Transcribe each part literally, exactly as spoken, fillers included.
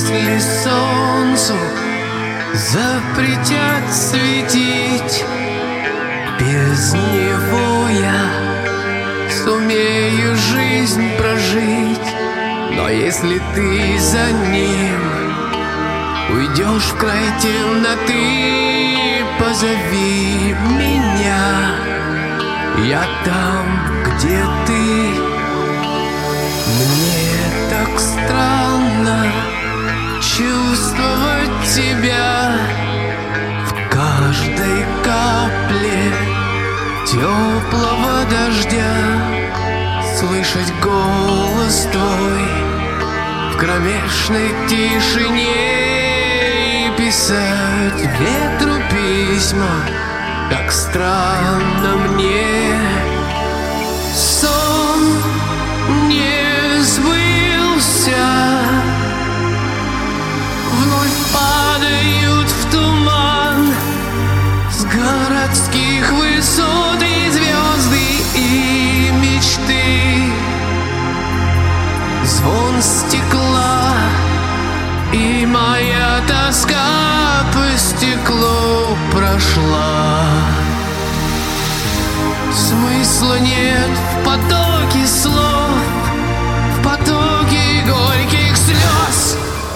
Если солнцу запретят светить, без него я сумею жизнь прожить. Но если ты за ним уйдешь в край темноты, позови меня, я там, где ты. Мне так странно чувствовать тебя в каждой капле теплого дождя, слышать голос твой в кромешной тишине и писать ветру письма. Как странно мне, сон не сбылся, вновь падают в туман с городских высот и звезды, и мечты. Звон стекла и моя тоска по стеклу прошла. Смысла нет в потоке слов, в потоке горьких слез.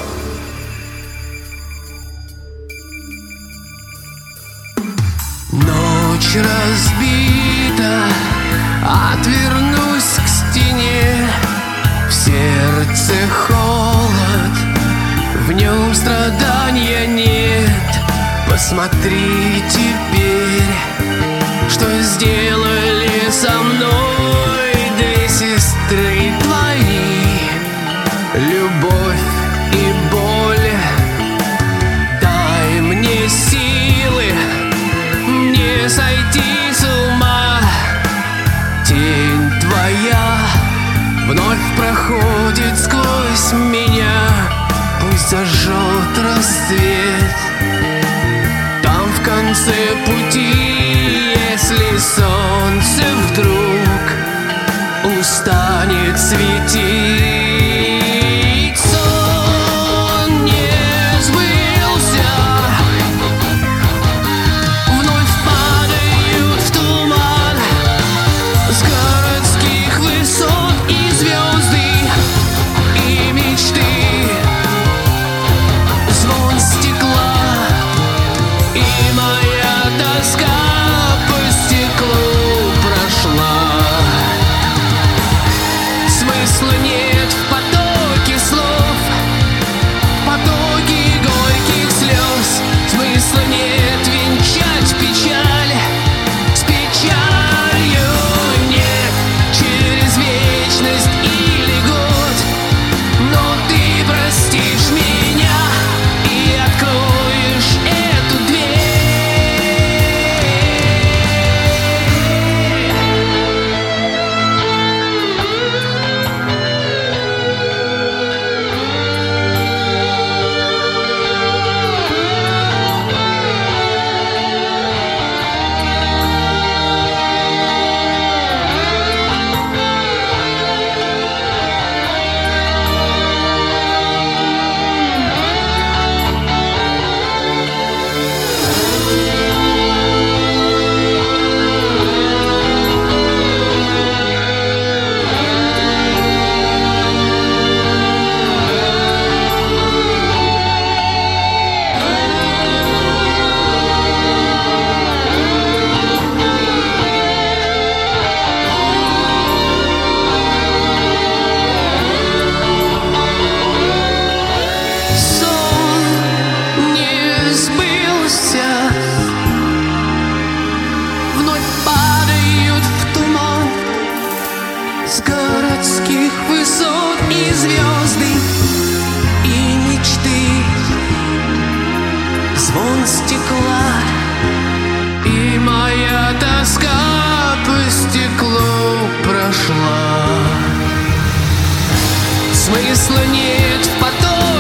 Ночь разбита, отвернусь к стене. В сердце холод, в нем страдания нет. Посмотри теперь, что сделали со мной две сестры твои. Любовь и боль, дай мне силы не сойти с ума. Тень твоя вновь проходит сквозь меня. Пусть зажжет рассвет там в конце пути, если солнце вдруг устанет светить. Сон не сбылся, вновь падают в туман с городских высот и звезды, и мечты. Звон стекла и моя тоска по стеклу прошла. Смысла нет в потоке слов, в потоке горьких слез. Смысла нет венчать печаль с печалью. Нет, через вечность или год, но ты простишь меня и откроешь эту дверь. С городских высот и звезды, и мечты. Звон стекла и моя тоска по стеклу прошла. Смысла нет в потоке